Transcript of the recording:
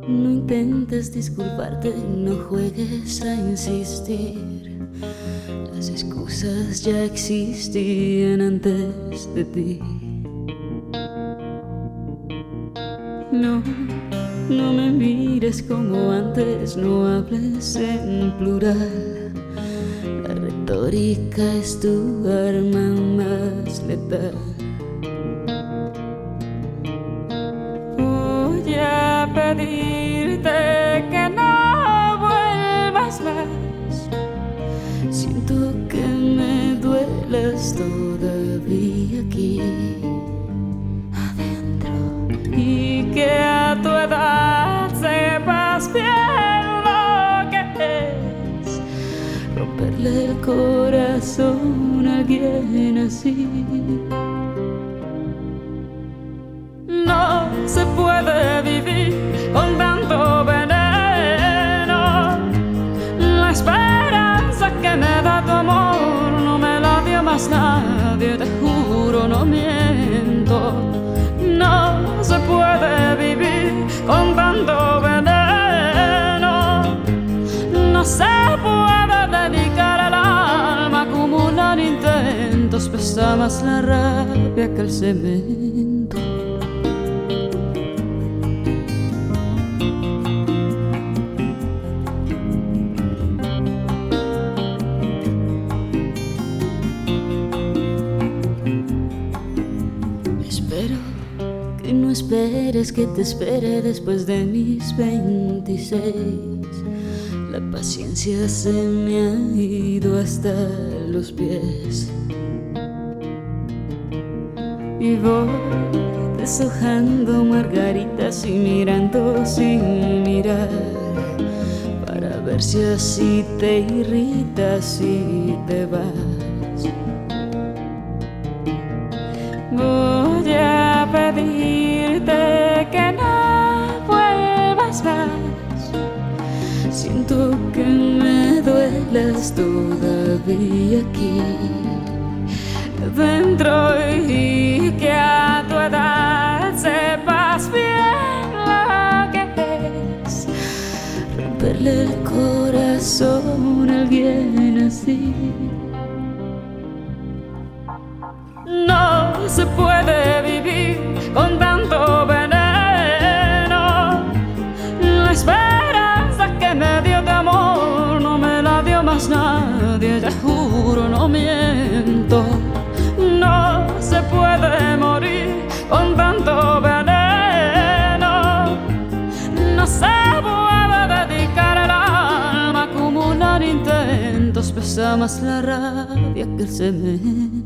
No intentes disculparte, no juegues a insistir. Las excusas ya existían antes de ti. No, no me mires como antes, no hables en plural. La retórica es tu arma más letal. Voy a pedirte que no vuelvas más. Siento que me duelas todavía aquí adentro, y que a tu edad sepas bien lo que es romperle el corazón a alguien así. No se puede vivir con tanto veneno. La esperanza que me da tu amor no me la dio más nadie, te juro, no miento. No se puede vivir con tanto veneno. No se puede dedicar el alma a acumular intentos. Pesa más la rabia que el cemento. Espero que no esperes que te espere después de mis 26. La paciencia se me ha ido hasta los pies y voy deshojando margaritas y mirando sin mirar, para ver si así te irritas y te vas. Voy a pedirte que no vuelvas más. Siento que me duelas todavía aquí dentro, y que a tu edad sepas bien lo que es romperle el corazón a alguien así. No se puede vivir con tanto veneno. La esperanza que me dio tu amor no me la dio más nadie, te juro, no miento. No se puede morir con tanto veneno. No se puede dedicar el alma a acumular intentos. Pesa más la rabia que el cemento.